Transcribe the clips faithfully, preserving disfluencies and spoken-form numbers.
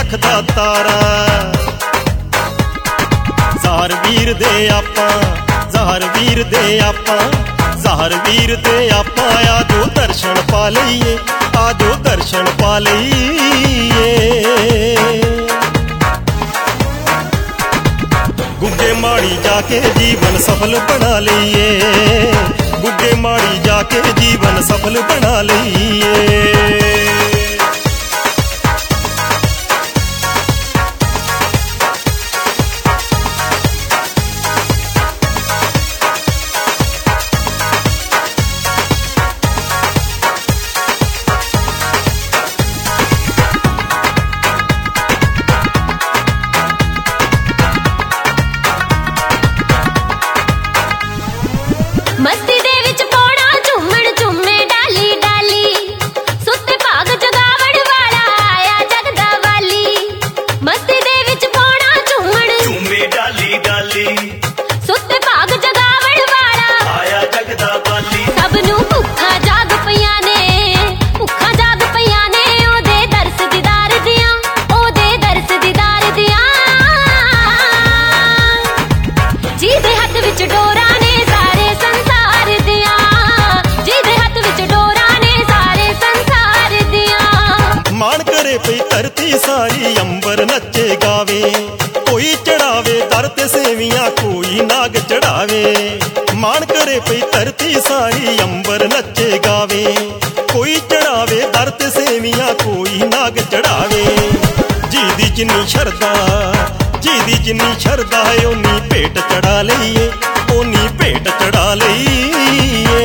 ਅੱਖ ਦਾ ਤਾਰਾ। ਜ਼ਾਹਰ ਵੀਰ ਦੇ ਆਪਾਂ, ਜ਼ਾਹਰ ਵੀਰ ਦੇ ਆਪਾਂ, ਜ਼ਾਹਰ ਵੀਰ ਦੇ ਆਪਾਂ, ਆਜੋ ਦਰਸ਼ਨ ਪਾ ਲਈਏ, ਆਜੋ ਦਰਸ਼ਨ ਪਾ ਲਈਏ। ਗੁੱਗੇ ਮਾੜੀ ਜਾ ਕੇ ਜੀਵਨ ਸਫਲ ਬਣਾ ਲਈਏ, ਗੁੱਗੇ ਮਾੜੀ ਜਾ ਕੇ ਜੀਵਨ ਸਫਲ ਬਣਾ ਲਈਏ। मस्ती दे विच पौड़ा झूमण झूमे डाली डाली, सुते भाग जगावण वाला आया जगदा वाली। मस्ती दे विच पौड़ा झूमण झूमे डाली डाली, सुते भाग जगावण वाला आया जगदा वाली। सब नूं भुक्खा जाग पईयां ने, भुक्खा जाग पईयां ने, ओदे दरस दीदार दियां, ओदे दरस दीदार दियां। जीदे हत्थ विच डोरा ने पई धरती सारी, अंबर नचे गावे, कोई चढ़ावे दर ते सेवियां, कोई नाग चढ़ावे। मान करे पई धरती सारी, अंबर नचे गावे, कोई चढ़ावे दर ते सेवियां, कोई नाग चढ़ावे। जीदी जिन्नी शरदा, जीदी जिन्नी शरदा है, ओनी भेंट चढ़ा लईए, ओनी भेंट चढ़ा लईए।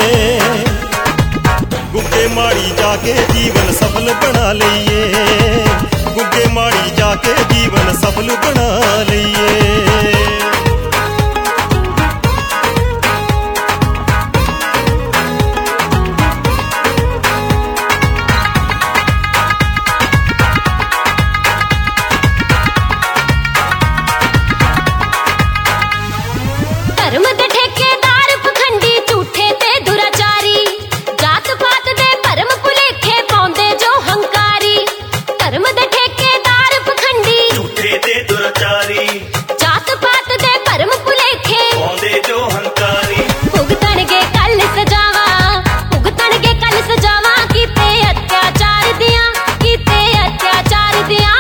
गुग्गे माड़ी जाके जीवन सफल बना लईए, गुग्गे माड़ी जाके जीवन सफल बना लईए। धर्म दे ठेकेदार पखंडी झूठे ते दुराचारी, जात पात दे भरम भुलेखे पाउंदे जो हंकारी। धर्म दे ठेकेदार पखंडी झूठे ते दुराचारी, जात पात दे भरम भुलेखे पाउंदे जो हंकारी। भुगतणगे कल सजावा, भुगतणगे कल सजावा, कीते अत्याचार दियां, कीते अत्याचार दियां।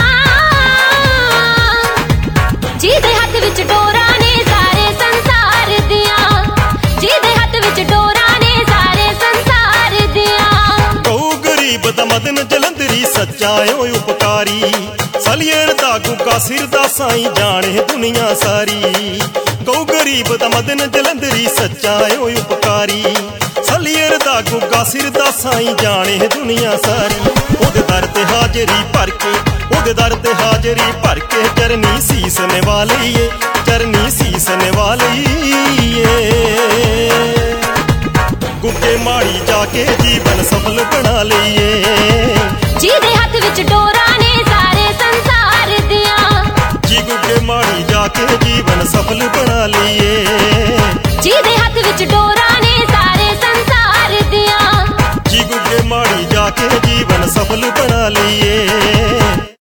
जीदे हत्थ विच डोरा ने सारे संसार दियां, जीदे हत्थ विच डोरा ने सारे संसार दियां। गौ गरीब दा मदन जलंधरी, सच्चा ओ उपकारी, सलियर दा गुग्गा सिर दा साईं, जाने दुनिया सारी। गौ गरीब दा मदन जलंधरी, सच्चा ओ उपकारी, सलियर दा गुग्गा सिर दा साईं, जाने दुनिया सारी। ओदे दर ते हाजरी भर के, ओदे दर ते हाजरी भर के, चरनी सीस निवा लईए, चरनी सीस निवा लईए। गुग्गे माड़ी जाके जीवन सफल बना लईए, जीदे हत्थ विच डोरा ने सारे संसार दियां। जी गुग्गे माड़ी जाके जीवन सफल बना लईए, जीदे हत्थ विच डोरा ने सारे संसार दियां। जी गुग्गे माड़ी जाके जीवन सफल बना लईए।